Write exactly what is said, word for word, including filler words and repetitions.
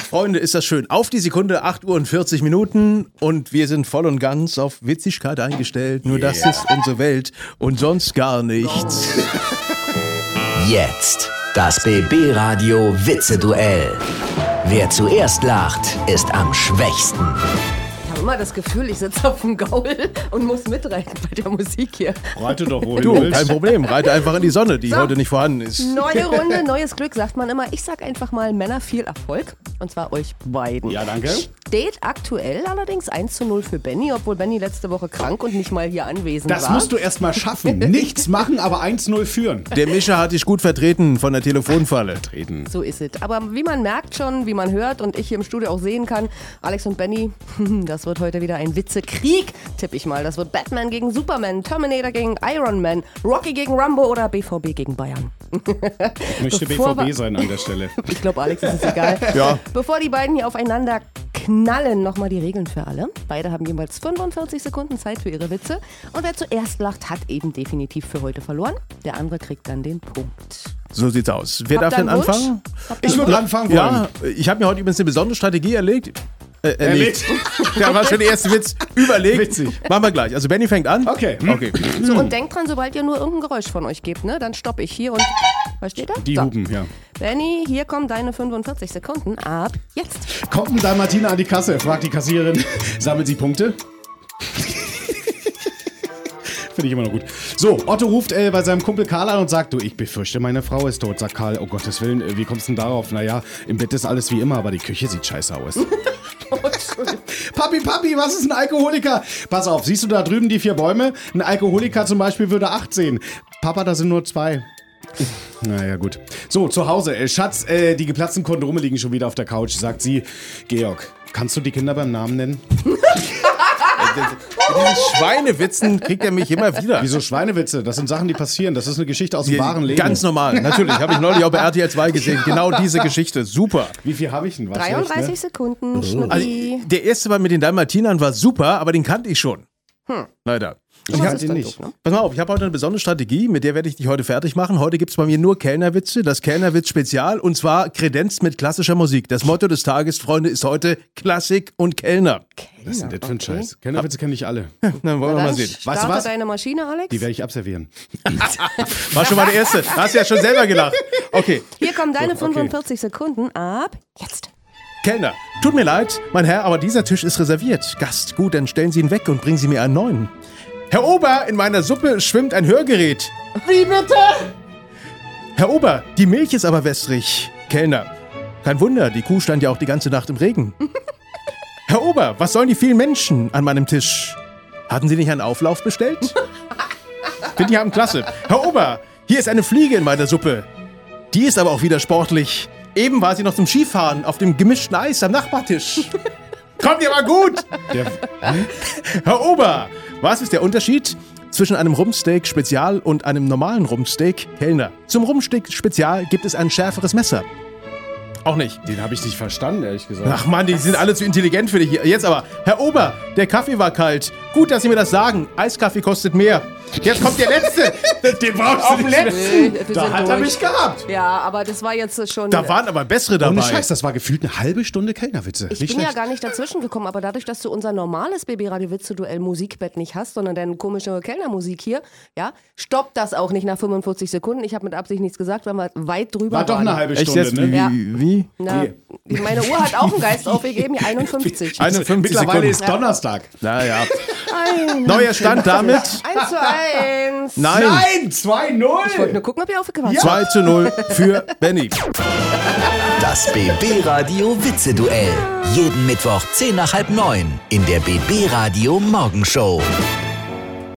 Freunde, ist das schön. Auf die Sekunde, acht Uhr und vierzig Minuten und wir sind voll und ganz auf Witzigkeit eingestellt. Nur yeah. Das ist unsere Welt und sonst gar nichts. Jetzt das B B-Radio Witze-Duell. Wer zuerst lacht, ist am schwächsten. Ich habe immer das Gefühl, ich sitze auf dem Gaul und muss mitreiten bei der Musik hier. Reite doch wohl. Du, kein Problem. Reite einfach in die Sonne, die so. heute nicht vorhanden ist. Neue Runde, neues Glück, sagt man immer. Ich sag einfach mal Männer viel Erfolg. Und zwar euch beiden. Ja, danke. Steht aktuell allerdings eins zu null für Benny, obwohl Benny letzte Woche krank und nicht mal hier anwesend das war. Das musst du erst mal schaffen. Nichts machen, aber eins null führen. Der Mischer hat dich gut vertreten von der Telefonfalle. Treten. So ist es. Aber wie man merkt schon, wie man hört und ich hier im Studio auch sehen kann, Alex und Benny, das wird heute wieder ein Witzekrieg, tippe ich mal. Das wird Batman gegen Superman, Terminator gegen Iron Man, Rocky gegen Rambo oder B V B gegen Bayern. Ich möchte Bevor B V B sein an der Stelle. Ich glaube, Alex ist es egal. Ja. Bevor die beiden hier aufeinander knallen, nochmal die Regeln für alle. Beide haben jeweils fünfundvierzig Sekunden Zeit für ihre Witze. Und wer zuerst lacht, hat eben definitiv für heute verloren. Der andere kriegt dann den Punkt. So sieht's aus. Wer Habt darf denn einen Wunsch? anfangen? Ich würde anfangen wollen. Ja, ich habe mir heute übrigens eine besondere Strategie erlegt. Äh, erlegt. Da war schon der erste Witz. Überlegt. Witzig. Machen wir gleich. Also Benny fängt an. Okay. Okay. So, und denkt dran, sobald ihr nur irgendein Geräusch von euch gebt, ne, dann stoppe ich hier und... Versteht ihr? Die so. Hupen, ja. Benny, hier kommen deine fünfundvierzig Sekunden ab jetzt. Kommt ein Dalmatiner an die Kasse, fragt die Kassiererin, sammelt sie Punkte? Finde ich immer noch gut. So, Otto ruft äh, bei seinem Kumpel Karl an und sagt, du, ich befürchte, meine Frau ist tot. Sagt Karl, oh Gottes Willen, äh, wie kommst du denn darauf? Naja, im Bett ist alles wie immer, aber die Küche sieht scheiße aus. Oh, Entschuldigung. Papi, Papi, was ist ein Alkoholiker? Pass auf, siehst du da drüben die vier Bäume? Ein Alkoholiker zum Beispiel würde acht sehen. Papa, da sind nur zwei. Naja, gut. So, zu Hause. Äh, Schatz, äh, die geplatzten Kondome liegen schon wieder auf der Couch. Sagt sie, Georg, kannst du die Kinder beim Namen nennen? Mit diesen Schweinewitzen kriegt er mich immer wieder. Wieso Schweinewitze? Das sind Sachen, die passieren. Das ist eine Geschichte aus dem wahren Leben. Ganz normal, natürlich. Habe ich neulich auch bei R T L zwei gesehen. Genau diese Geschichte. Super. Wie viel habe ich denn? Was dreiunddreißig recht, ne? Sekunden, Schnucki. Also, der erste Mal mit den Dalmatinern war super, aber den kannte ich schon. Hm. Leider. Ich kannte ihn nicht. Doof, ne? Pass mal auf, ich habe heute eine besondere Strategie, mit der werde ich dich heute fertig machen. Heute gibt es bei mir nur Kellnerwitze, das Kellnerwitz-Spezial und zwar kredenzt mit klassischer Musik. Das Motto des Tages, Freunde, ist heute Klassik und Kellner. Kellner, Was ist denn das für ein okay. Scheiß? Kellnerwitze kenne ich alle. Dann wollen wir mal sehen. Starte Weißt du was? deine Maschine, Alex. Die werde ich abservieren. War schon mal der erste. Hast ja schon selber gelacht. Okay. Hier kommen deine So, okay. fünfundvierzig Sekunden ab jetzt. Kellner, tut mir leid, mein Herr, aber dieser Tisch ist reserviert. Gast, gut, dann stellen Sie ihn weg und bringen Sie mir einen neuen. Herr Ober, in meiner Suppe schwimmt ein Hörgerät. Wie bitte? Herr Ober, die Milch ist aber wässrig. Kellner, kein Wunder, die Kuh stand ja auch die ganze Nacht im Regen. Herr Ober, was sollen die vielen Menschen an meinem Tisch? Hatten Sie nicht einen Auflauf bestellt? Finde ich haben klasse. Herr Ober, hier ist eine Fliege in meiner Suppe. Die ist aber auch wieder sportlich. Eben war sie noch zum Skifahren auf dem gemischten Eis am Nachbartisch. Kommt ihr mal gut! Der, Herr Ober, was ist der Unterschied zwischen einem Rumpsteak Spezial und einem normalen Rumpsteak? Kellner, zum Rumpsteak Spezial gibt es ein schärferes Messer. Auch nicht. den habe ich nicht verstanden, ehrlich gesagt. Ach Mann, die sind alle zu intelligent für dich. Jetzt aber, Herr Ober, der Kaffee war kalt. Gut, dass Sie mir das sagen. Eiskaffee kostet mehr. Jetzt kommt der Letzte. Den brauchst Auf du den nicht. Letzten. Wir Da sind hat er durch. mich gehabt. Ja, aber das war jetzt schon... Da waren aber bessere dabei. Ohne Scheiß, das war gefühlt eine halbe Stunde Kellnerwitze. Ich nicht bin ja schlecht. gar nicht dazwischen gekommen, aber dadurch, dass du unser normales B B-Radio-Witze-Duell Musikbett nicht hast, sondern deine komische Kellnermusik hier, ja, stoppt das auch nicht nach fünfundvierzig Sekunden. Ich habe mit Absicht nichts gesagt, weil wir weit drüber War doch waren. eine halbe Echt Stunde, jetzt? ne? Wie? Ja. wie? Na, meine Uhr hat auch einen Geist aufgegeben, hier einundfünfzig. einundfünfzig Mittlerweile Sekunden. ist Donnerstag. Naja. Neuer Stand damit. eins zu eins. Nein. Nein, zwei null. Ich wollte nur gucken, ob ihr aufgepasst habt. zwei zu null für Benny. Das B B-Radio Witze-Duell. Jeden Mittwoch zehn nach halb neun in der B B-Radio Morgenshow.